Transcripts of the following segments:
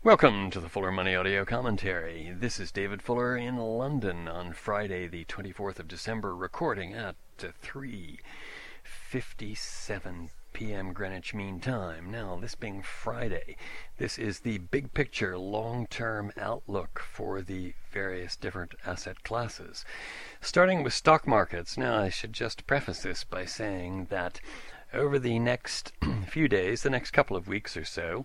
Welcome to the Fuller Money Audio Commentary. This is David Fuller in London on Friday the 24th of December, recording at 3:57 p.m. Greenwich Mean Time. Now, this being Friday, this is the big picture long-term outlook for the various different asset classes. Starting with stock markets, now I should just preface this by saying that over the next few days, the next couple of weeks or so,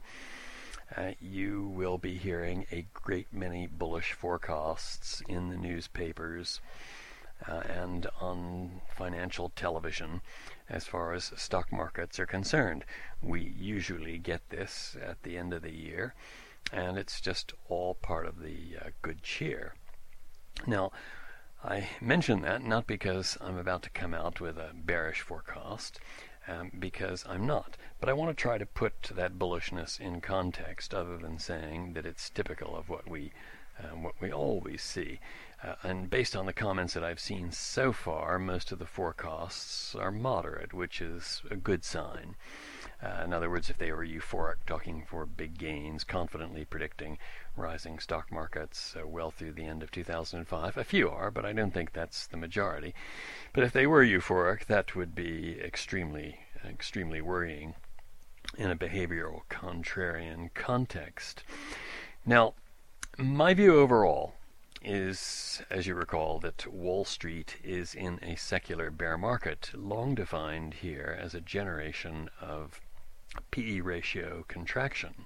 you will be hearing a great many bullish forecasts in the newspapers and on financial television as far as stock markets are concerned. We usually get this at the end of the year, and it's just all part of the good cheer. Now, I mention that not because I'm about to come out with a bearish forecast, because I'm not. But I want to try to put that bullishness in context, other than saying that it's typical of what we always see. And based on the comments that I've seen so far, most of the forecasts are moderate, which is a good sign. In other words, if they were euphoric, talking for big gains, confidently predicting rising stock markets well through the end of 2005, a few are, but I don't think that's the majority. But if they were euphoric, that would be extremely worrying in a behavioral contrarian context. Now, my view overall is, as you recall, that Wall Street is in a secular bear market, long defined here as a generation of P/E ratio contraction.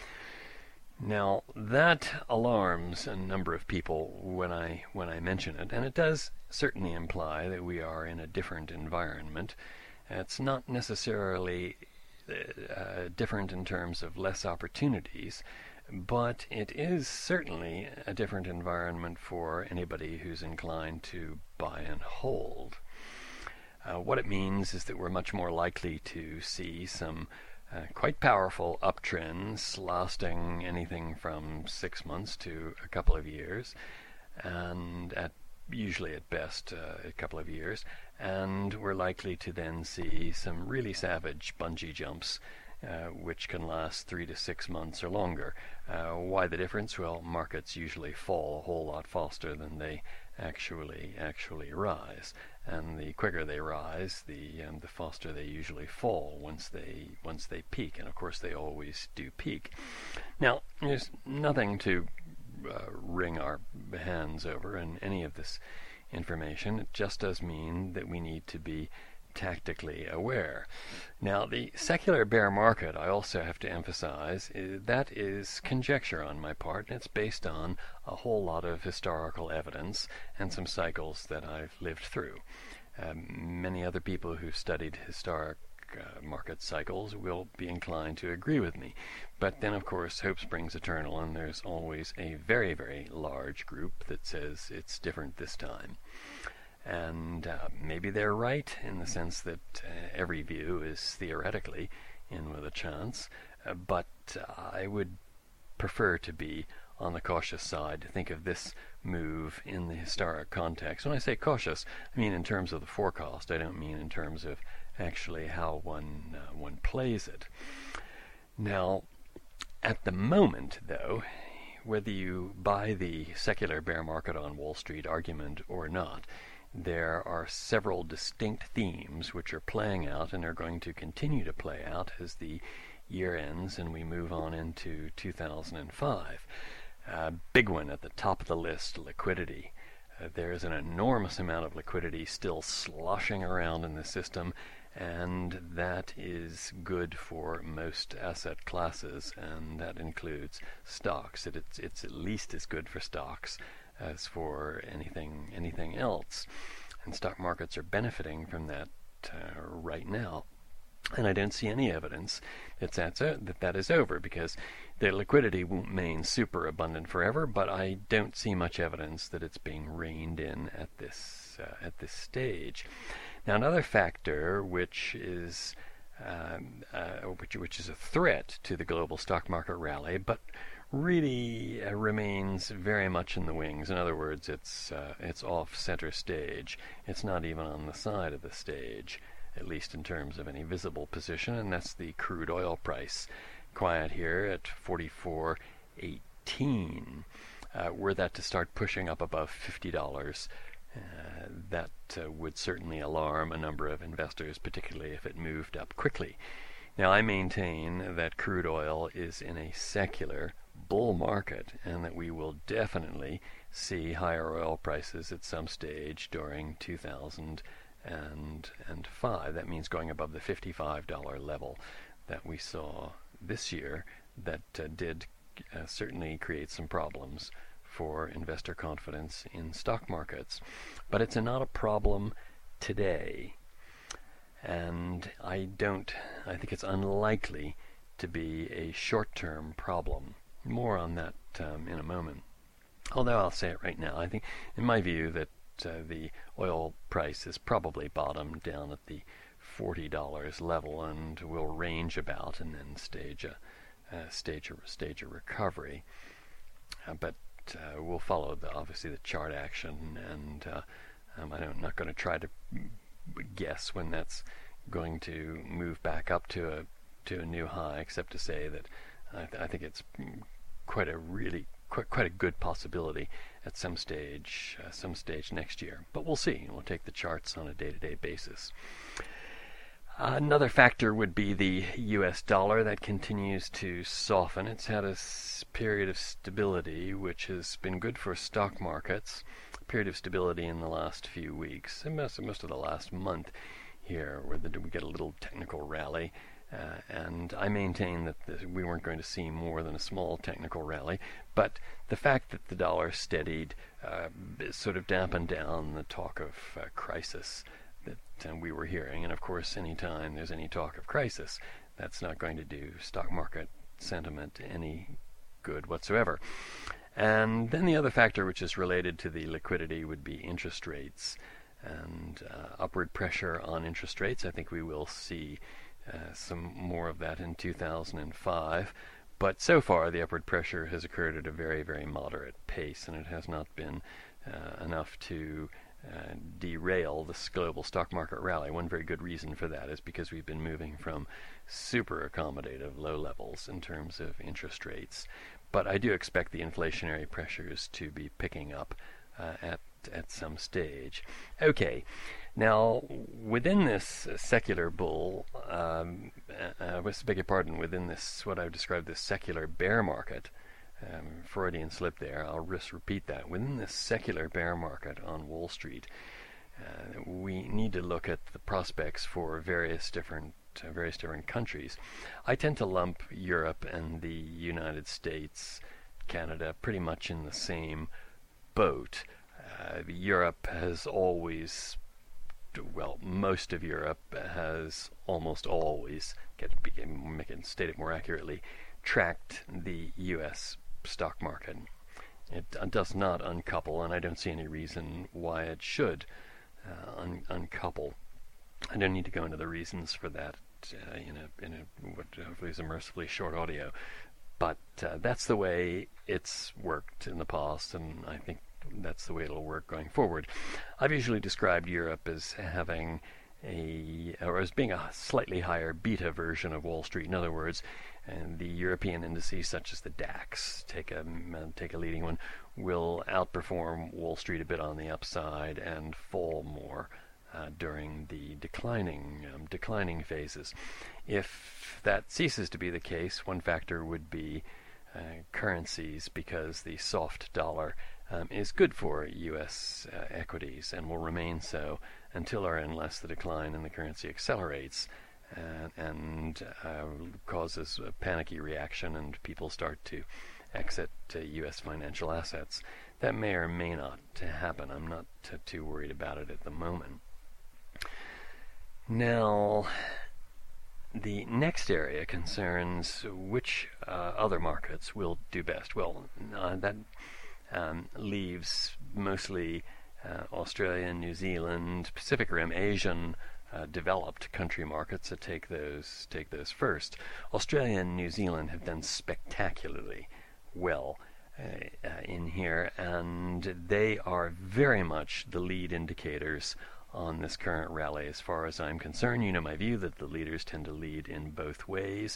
Now, that alarms a number of people when I mention it, and it does certainly imply that we are in a different environment. It's not necessarily different in terms of less opportunities, but it is certainly a different environment for anybody who's inclined to buy and hold. What it means is that we're much more likely to see some quite powerful uptrends lasting anything from 6 months to a couple of years, and usually at best a couple of years, and we're likely to then see some really savage bungee jumps which can last 3 to 6 months or longer. Why the difference? Well, markets usually fall a whole lot faster than they actually rise, and the quicker they rise, the faster they usually fall once they peak, and of course they always do peak. Now, there's nothing to wring our hands over in any of this information. It just does mean that we need to be tactically aware. Now, the secular bear market, I also have to emphasize, that is conjecture on my part, and it's based on a whole lot of historical evidence and some cycles that I've lived through. Many other people who've studied historic market cycles will be inclined to agree with me. But then, of course, hope springs eternal, and there's always a very, very large group that says it's different this time. And maybe they're right in the sense that every view is theoretically in with a chance, but I would prefer to be on the cautious side, to think of this move in the historic context. When I say cautious, I mean in terms of the forecast. I don't mean in terms of actually how one plays it. Now, at the moment, though, whether you buy the secular bear market on Wall Street argument or not, there are several distinct themes which are playing out and are going to continue to play out as the year ends and we move on into 2005. Big one at the top of the list, liquidity. There is an enormous amount of liquidity still sloshing around in the system, and that is good for most asset classes, and that includes stocks. It's at least as good for stocks as for anything else, and stock markets are benefiting from that right now. And I don't see any evidence that is over, because the liquidity won't remain super abundant forever, but I don't see much evidence that it's being reined in at this stage. Now, another factor which is a threat to the global stock market rally, but really remains very much in the wings. In other words, it's off center stage. It's not even on the side of the stage, at least in terms of any visible position, and that's the crude oil price. Quiet here at 2018. Were that to start pushing up above $50, that would certainly alarm a number of investors, particularly if it moved up quickly. Now, I maintain that crude oil is in a secular bull market and that we will definitely see higher oil prices at some stage during 2005. That means going above the $55 level that we saw this year. That did certainly create some problems for investor confidence in stock markets. But it's not a problem today. And I think it's unlikely to be a short-term problem. More on that in a moment. Although I'll say it right now, I think, in my view, that the oil price is probably bottomed down at the $40 level and will range about and then stage a recovery. But we'll follow obviously the chart action, and I'm not going to try to guess when that's going to move back up to a new high, except to say that I think it's quite a good possibility at some stage next year. But we'll see. We'll take the charts on a day-to-day basis. Another factor would be the U.S. dollar that continues to soften. It's had a period of stability, which has been good for stock markets. A period of stability in the last few weeks, and most of the last month here, where we get a little technical rally. And I maintain that we weren't going to see more than a small technical rally. But the fact that the dollar steadied sort of dampened down the talk of crisis that we were hearing. And of course, anytime there's any talk of crisis, that's not going to do stock market sentiment any good whatsoever. And then the other factor, which is related to the liquidity, would be interest rates and upward pressure on interest rates. I think we will see some more of that in 2005. But so far, the upward pressure has occurred at a very, very moderate pace, and it has not been enough to derail this global stock market rally. One very good reason for that is because we've been moving from super accommodative low levels in terms of interest rates. But I do expect the inflationary pressures to be picking up at some stage. Okay, now within this secular bull, within this what I've described this secular bear market, Freudian slip there, I'll just repeat that. Within this secular bear market on Wall Street, we need to look at the prospects for various different countries. I tend to lump Europe and the United States, Canada, pretty much in the same boat. Europe has always, most of Europe has almost always, state it more accurately, tracked the U.S. stock market. It does not uncouple, and I don't see any reason why it should uncouple. I don't need to go into the reasons for that in what hopefully is a mercifully short audio, but that's the way it's worked in the past, and I think that's the way it'll work going forward. I've usually described Europe as having as being a slightly higher beta version of Wall Street. In other words, and the European indices, such as the DAX, take a leading one, will outperform Wall Street a bit on the upside and fall more during the declining phases. If that ceases to be the case, one factor would be currencies, because the soft dollar is good for U.S. equities and will remain so until or unless the decline in the currency accelerates and causes a panicky reaction and people start to exit U.S. financial assets. That may or may not happen. I'm not too worried about it at the moment. Now, the next area concerns which other markets will do best. Well, that leaves mostly Australia, New Zealand, Pacific Rim, Asian developed country markets to take those first. Australia and New Zealand have done spectacularly well in here, and they are very much the lead indicators on this current rally as far as I'm concerned. You know my view that the leaders tend to lead in both ways.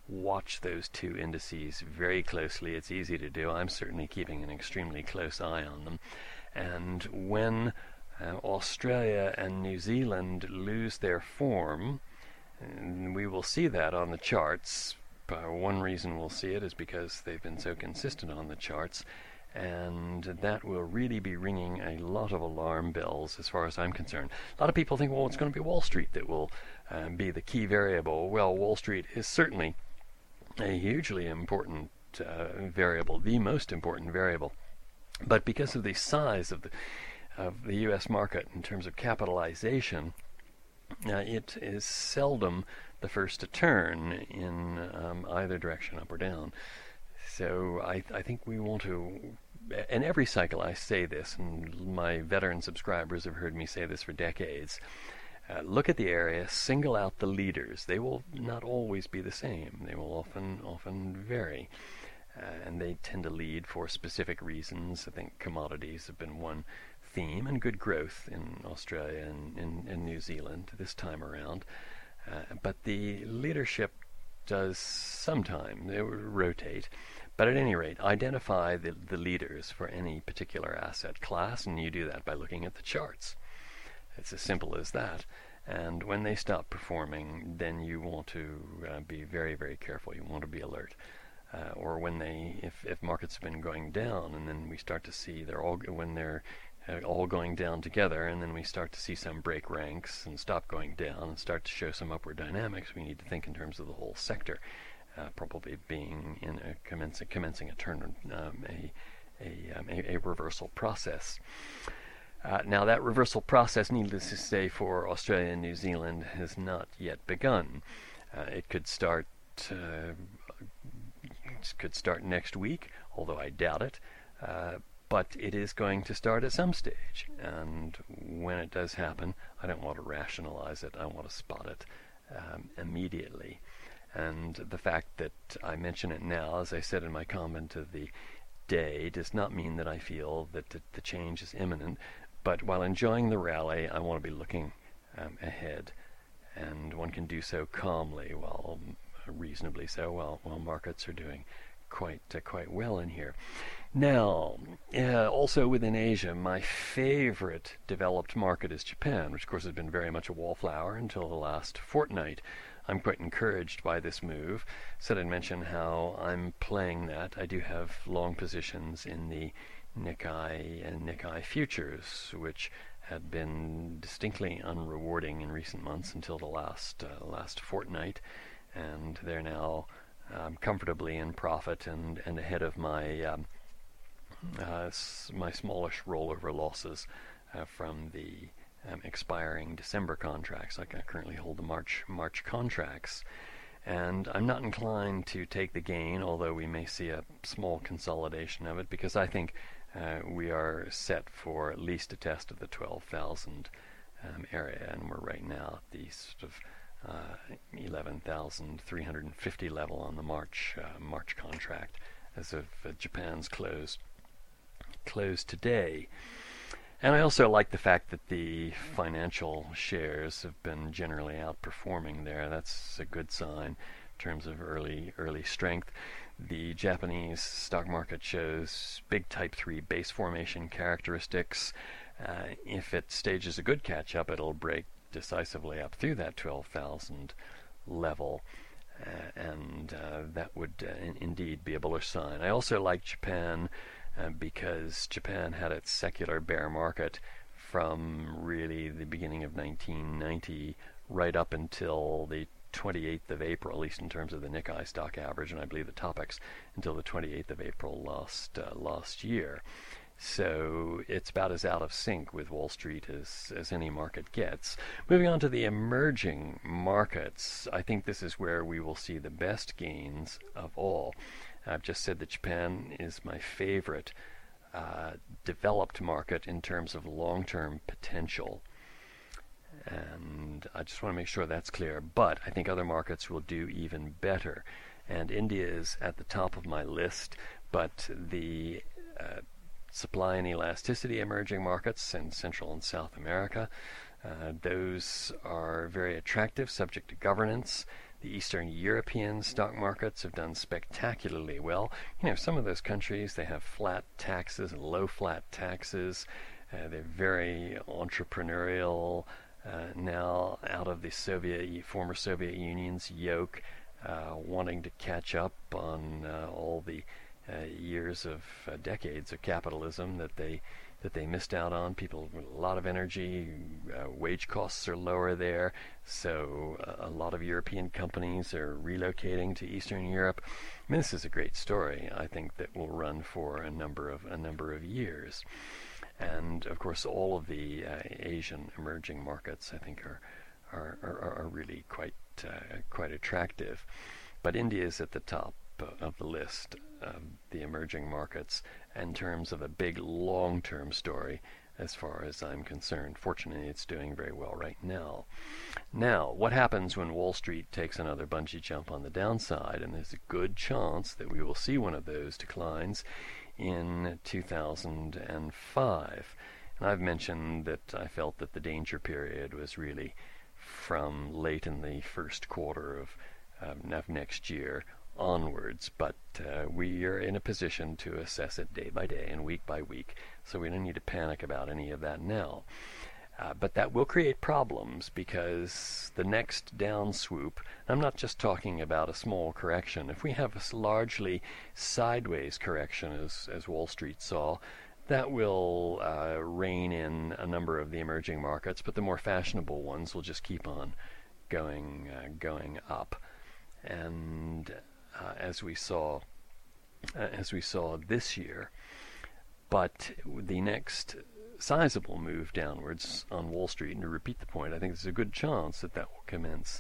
watch those two indices very closely. It's easy to do. I'm certainly keeping an extremely close eye on them. And when Australia and New Zealand lose their form, and we will see that on the charts. One reason we'll see it is because they've been so consistent on the charts, and that will really be ringing a lot of alarm bells as far as I'm concerned. A lot of people think, well, it's going to be Wall Street that will be the key variable. Well, Wall Street is certainly a hugely important variable, the most important variable. But because of the size of the U.S. market in terms of capitalization, it is seldom the first to turn in either direction, up or down. So I think we want to, and every cycle I say this, and my veteran subscribers have heard me say this for decades, look at the area, single out the leaders. They will not always be the same. They will often vary. And they tend to lead for specific reasons. I think commodities have been one theme, and good growth in Australia and in New Zealand this time around. But the leadership does sometimes rotate. But at any rate, identify the leaders for any particular asset class, and you do that by looking at the charts. It's as simple as that. And when they stop performing, then you want to be very, very careful. You want to be alert. Or when if markets have been going down, and then we start to see they're all going down together, and then we start to see some break ranks and stop going down and start to show some upward dynamics, we need to think in terms of the whole sector, probably being in commencing a turn, a reversal process. Now that reversal process, needless to say, for Australia and New Zealand has not yet begun. It could start next week, although I doubt it. But it is going to start at some stage, and when it does happen, I don't want to rationalize it. I want to spot it immediately. And the fact that I mention it now, as I said in my comment of the day, does not mean that I feel that the change is imminent. But while enjoying the rally, I want to be looking ahead, and one can do so calmly, reasonably so, while markets are doing quite well in here. Now, also within Asia, my favorite developed market is Japan, which of course has been very much a wallflower until the last fortnight. I'm quite encouraged by this move. Said I'd mention how I'm playing that. I do have long positions in the Nikkei and Nikkei futures, which had been distinctly unrewarding in recent months until the last fortnight, and they're now comfortably in profit and ahead of my my smallish rollover losses from the expiring December contracts. I currently hold the March contracts, and I'm not inclined to take the gain, although we may see a small consolidation of it, because I think we are set for at least a test of the 12,000 area, and we're right now at the sort of 11,350 level on the March contract as of Japan's close today. And I also like the fact that the financial shares have been generally outperforming there. That's a good sign in terms of early strength. The Japanese stock market shows big type 3 base formation characteristics. If it stages a good catch-up, it'll break decisively up through that 12,000 level, and that would indeed be a bullish sign. I also like Japan because Japan had its secular bear market from really the beginning of 1990 right up until the 28th of April, at least in terms of the Nikkei stock average, and I believe the Topix until the 28th of April last year. So it's about as out of sync with Wall Street as any market gets. Moving on to the emerging markets, I think this is where we will see the best gains of all. I've just said that Japan is my favorite developed market in terms of long-term potential. And I just want to make sure that's clear. But I think other markets will do even better. And India is at the top of my list, but the supply and elasticity emerging markets in Central and South America, those are very attractive, subject to governance. The Eastern European stock markets have done spectacularly well. Some of those countries, they have flat taxes and low flat taxes. They're very entrepreneurial now, out of the former Soviet Union's yoke, wanting to catch up on all the decades of capitalism that they missed out on. People with a lot of energy, wage costs are lower there, so a lot of European companies are relocating to Eastern Europe. I mean, this is a great story. I think that will run for a number of years. And of course, all of the Asian emerging markets, I think, are really quite attractive. But India is at the top of the list of the emerging markets in terms of a big long-term story, as far as I'm concerned. Fortunately, it's doing very well right now. Now, what happens when Wall Street takes another bungee jump on the downside? And there's a good chance that we will see one of those declines in 2005. And I've mentioned that I felt that the danger period was really from late in the first quarter of next year onwards, but we are in a position to assess it day by day and week by week, so we don't need to panic about any of that now. But that will create problems, because the next down swoop, I'm not just talking about a small correction. If we have a largely sideways correction, as Wall Street saw, that will rein in a number of the emerging markets, but the more fashionable ones will just keep on going up. And as we saw this year, but the next sizable move downwards on Wall Street, and to repeat the point, I think there's a good chance that will commence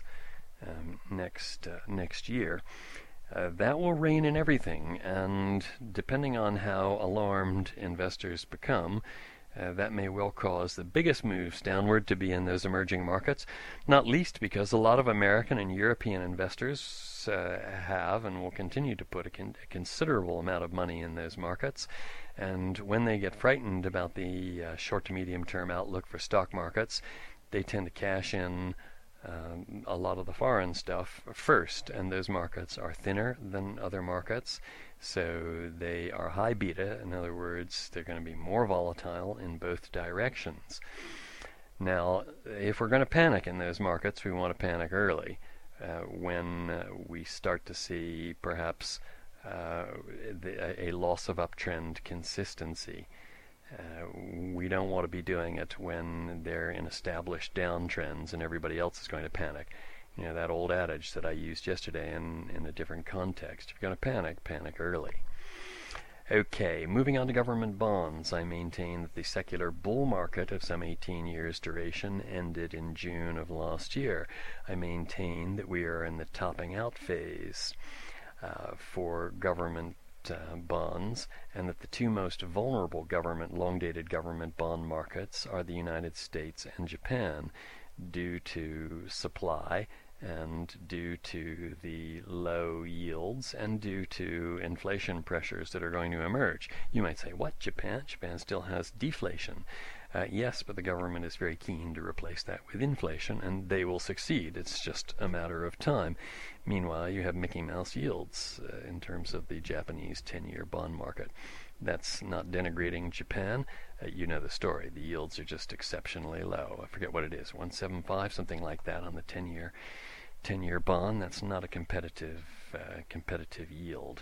next year. That will rein in everything, and depending on how alarmed investors become, that may well cause the biggest moves downward to be in those emerging markets, not least because a lot of American and European investors have and will continue to put a considerable amount of money in those markets. And when they get frightened about the short to medium term outlook for stock markets, they tend to cash in a lot of the foreign stuff first, and those markets are thinner than other markets, so they are high beta. In other words, they're going to be more volatile in both directions. Now, if we're going to panic in those markets, we want to panic early, when we start to see perhaps a loss of uptrend consistency. We don't want to be doing it when they're in established downtrends and everybody else is going to panic. That old adage that I used yesterday in a different context. If you're going to panic early. Okay, moving on to government bonds. I maintain that the secular bull market of some 18 years duration ended in June of last year. I maintain that we are in the topping out phase for government bonds, and that the two most vulnerable long-dated government bond markets are the United States and Japan, due to supply and due to the low yields and due to inflation pressures that are going to emerge. You might say, what, Japan? Japan still has deflation. Yes, but the government is very keen to replace that with inflation, and they will succeed. It's just a matter of time. Meanwhile, you have Mickey Mouse yields in terms of the Japanese 10-year bond market. That's not denigrating Japan. You know the story. The yields are just exceptionally low. I forget what it is, 175, something like that on the 10-year bond. That's not a competitive yield.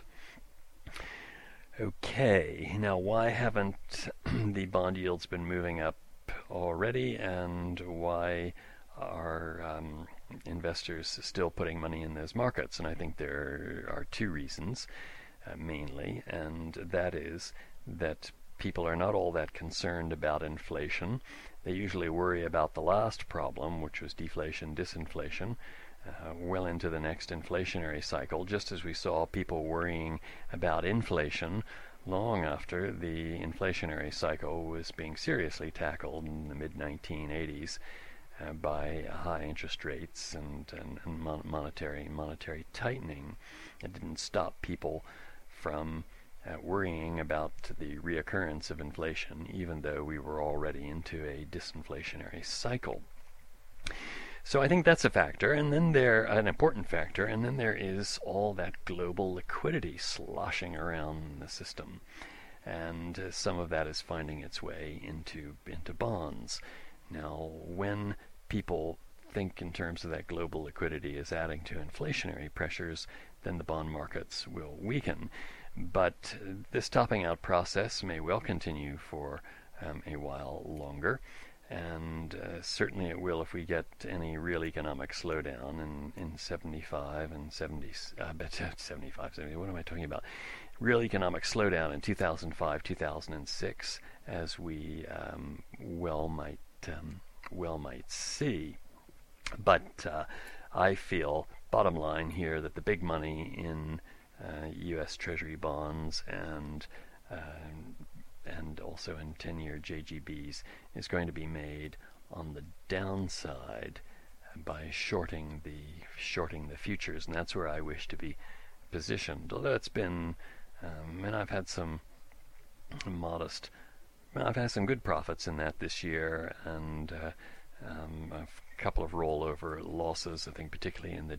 Okay, now why haven't the bond yields been moving up already, and why are investors still putting money in those markets? And I think there are two reasons, mainly, and that is that people are not all that concerned about inflation. They usually worry about the last problem, which was deflation, disinflation, well into the next inflationary cycle, just as we saw people worrying about inflation long after the inflationary cycle was being seriously tackled in the mid-1980s by high interest rates and monetary tightening. It didn't stop people from worrying about the reoccurrence of inflation, even though we were already into a disinflationary cycle. So I think that's a factor, and then an important factor, and then there is all that global liquidity sloshing around the system, and some of that is finding its way into bonds. Now, when people think in terms of that global liquidity as adding to inflationary pressures, then the bond markets will weaken. But this topping out process may well continue for a while longer, and certainly it will if we get any real economic slowdown in 75 and 70, 75, 70, what am I talking about? Real economic slowdown in 2005, 2006, as we well might see. But I feel, bottom line here, that the big money in U.S. Treasury bonds and also in 10-year JGBs is going to be made on the downside by shorting the futures, and that's where I wish to be positioned. Although it's been, and I've had some good profits in that this year, and a couple of rollover losses, I think particularly in the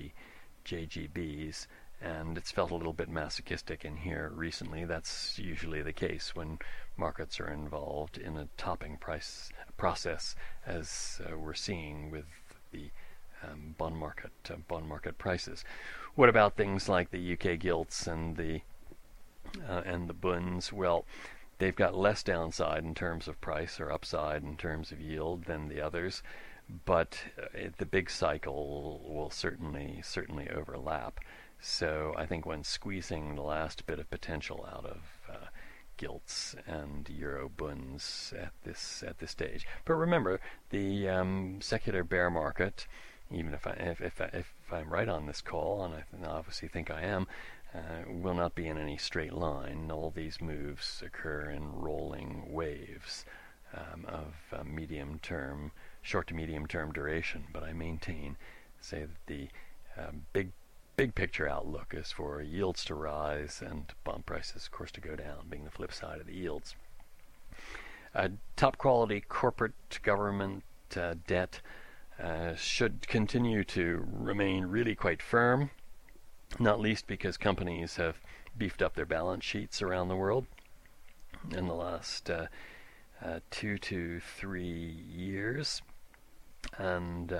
JGBs, and it's felt a little bit masochistic in here recently. That's usually the case when markets are involved in a topping price process, as we're seeing with the bond market prices. What about things like the UK gilts and the bunds? Well, they've got less downside in terms of price or upside in terms of yield than the others, but the big cycle will certainly overlap. So I think when squeezing the last bit of potential out of gilts and euro bunds at this stage. But remember, the secular bear market, even if I'm right on this call, and I obviously think I am, will not be in any straight line. All these moves occur in rolling waves of short to medium term duration. But I say that the big picture outlook is for yields to rise and bond prices, of course, to go down, being the flip side of the yields. Top quality corporate government debt should continue to remain really quite firm, not least because companies have beefed up their balance sheets around the world in the last 2 to 3 years. And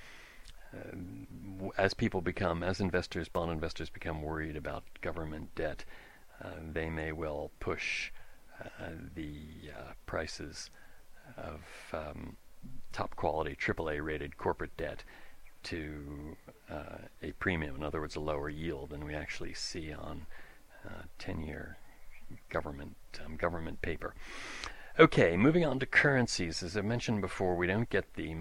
as bond investors become worried about government debt, they may well push the prices of top quality AAA rated corporate debt to a premium, in other words, a lower yield than we actually see on 10-year government paper. Okay, moving on to currencies. As I mentioned before, we don't get the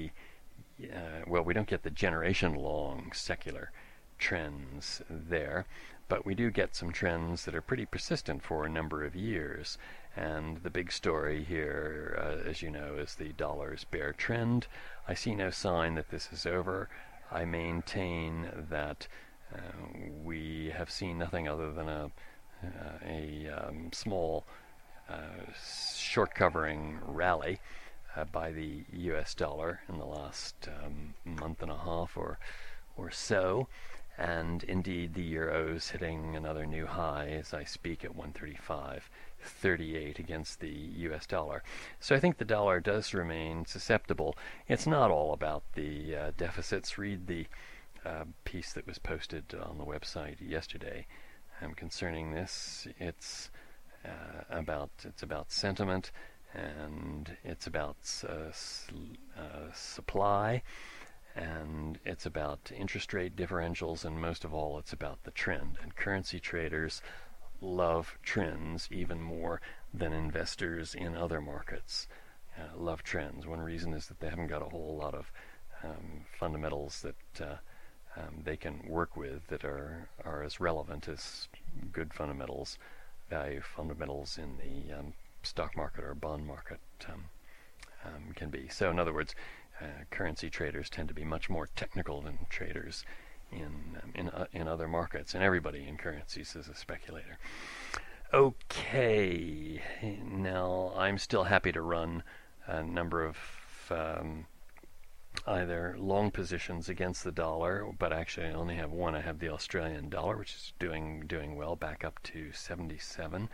generation-long secular trends there, but we do get some trends that are pretty persistent for a number of years. And the big story here, as you know, is the dollar's bear trend. I see no sign that this is over. I maintain that we have seen nothing other than a small short covering rally by the US dollar in the last month and a half or so, and indeed the euro's hitting another new high as I speak at 135.38 against the US dollar. So I think the dollar does remain susceptible. It's not all about the deficits. Read the piece that was posted on the website yesterday concerning this. It's about sentiment, and it's about supply, and it's about interest rate differentials, and most of all it's about the trend. And currency traders love trends even more than investors in other markets love trends. One reason is that they haven't got a whole lot of fundamentals that they can work with that are as relevant as good fundamentals, value fundamentals in the stock market or bond market can be. So in other words, currency traders tend to be much more technical than traders in other markets, and everybody in currencies is a speculator. Okay, now I'm still happy to run a number of either long positions against the dollar, but actually I only have one. I have the Australian dollar, which is doing well, back up to 77.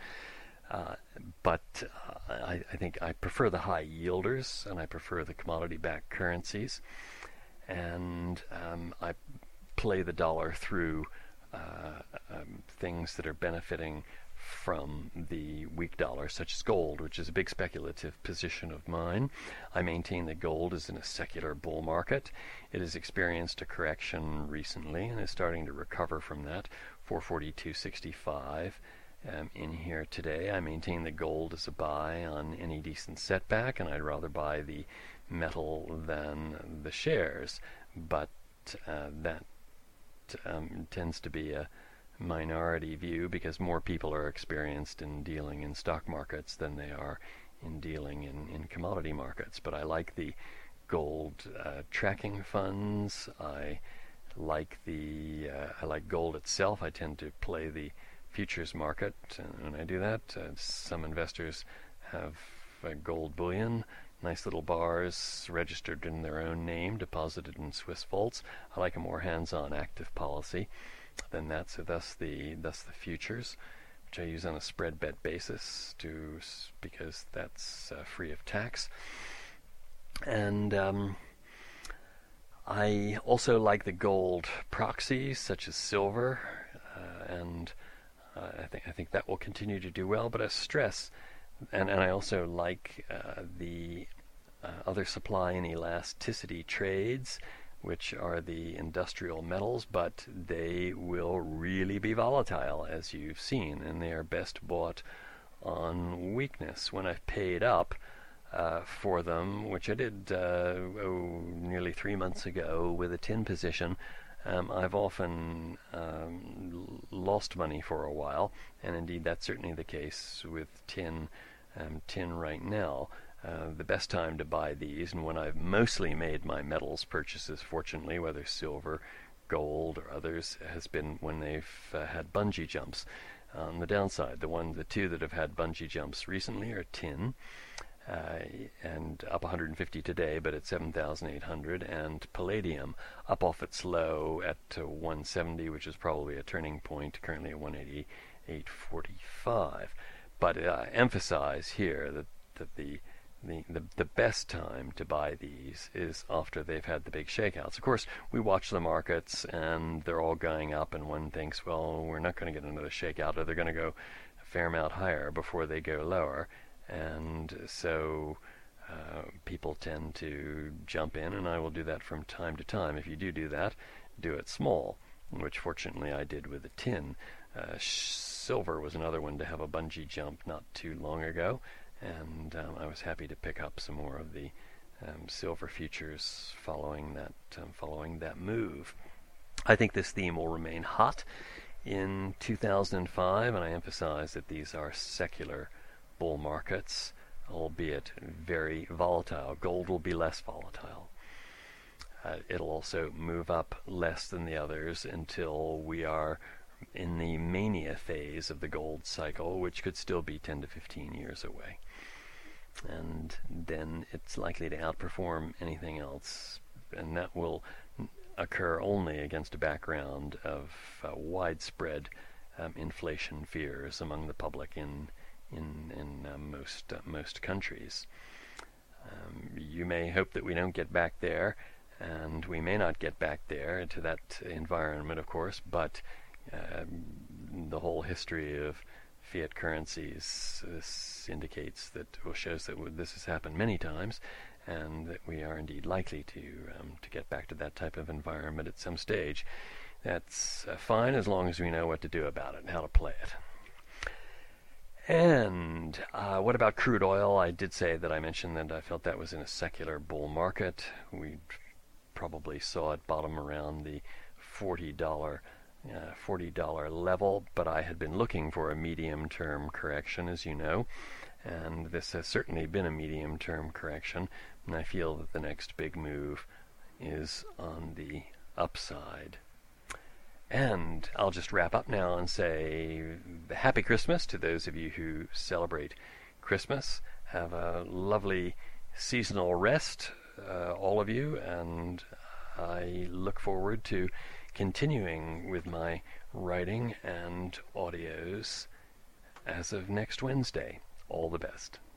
I think I prefer the high yielders, and I prefer the commodity-backed currencies, and I play the dollar through things that are benefiting from the weak dollar, such as gold, which is a big speculative position of mine. I maintain that gold is in a secular bull market. It has experienced a correction recently and is starting to recover from that. 442.65 in here today. I maintain that gold is a buy on any decent setback, and I'd rather buy the metal than the shares, but that tends to be a minority view because more people are experienced in dealing in stock markets than they are in dealing in commodity markets. But I like the gold tracking funds. I like gold itself. I tend to play the futures market, and when I do that, some investors have gold bullion, nice little bars registered in their own name, deposited in Swiss vaults. I like a more hands-on active policy than that, so thus the futures, which I use on a spread bet basis because that's free of tax. And I also like the gold proxies such as silver, and I think that will continue to do well. But I stress, and I also like the other supply and elasticity trades, which are the industrial metals, but they will really be volatile, as you've seen, and they are best bought on weakness. When I've paid up for them, which I did nearly 3 months ago with a tin position, I've often lost money for a while, and indeed that's certainly the case with tin right now. The best time to buy these, and when I've mostly made my metals purchases, fortunately, whether silver, gold, or others, has been when they've had bungee jumps. On the downside, the two that have had bungee jumps recently are tin, and up 150 today, but at 7,800, and palladium, up off its low at 170, which is probably a turning point, currently at 188.45. But I emphasize here that the best time to buy these is after they've had the big shakeouts. Of course, we watch the markets and they're all going up, and one thinks, well, we're not going to get another shakeout, or they're going to go a fair amount higher before they go lower. And so people tend to jump in, and I will do that from time to time. If you do that, do it small, which fortunately I did with the tin. Silver was another one to have a bungee jump not too long ago, and I was happy to pick up some more of the silver futures following that move. I think this theme will remain hot in 2005, and I emphasize that these are secular bull markets, albeit very volatile. Gold will be less volatile. It'll also move up less than the others until we are in the mania phase of the gold cycle, which could still be 10 to 15 years away. And then it's likely to outperform anything else, and that will occur only against a background of widespread inflation fears among the public in most countries. You may hope that we don't get back there, and we may not get back there into that environment, of course, but the whole history of fiat currencies indicates that, or shows that this has happened many times, and that we are indeed likely to get back to that type of environment at some stage. That's fine as long as we know what to do about it and how to play it. And what about crude oil? I did say that I mentioned that I felt that was in a secular bull market. We probably saw it bottom around the $40 level, but I had been looking for a medium-term correction, as you know, and this has certainly been a medium-term correction, and I feel that the next big move is on the upside. And I'll just wrap up now and say Happy Christmas to those of you who celebrate Christmas. Have a lovely seasonal rest all of you, and I look forward to continuing with my writing and audios as of next Wednesday. All the best.